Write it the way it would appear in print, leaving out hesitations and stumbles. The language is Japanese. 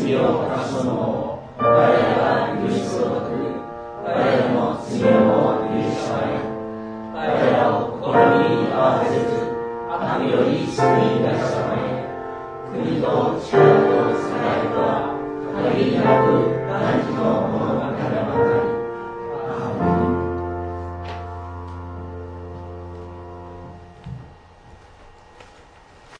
罪を犯す者を我らが許すごとく、我らの罪を許しまい、我らを試みに合わせず、悪より救い出したまえ。国と力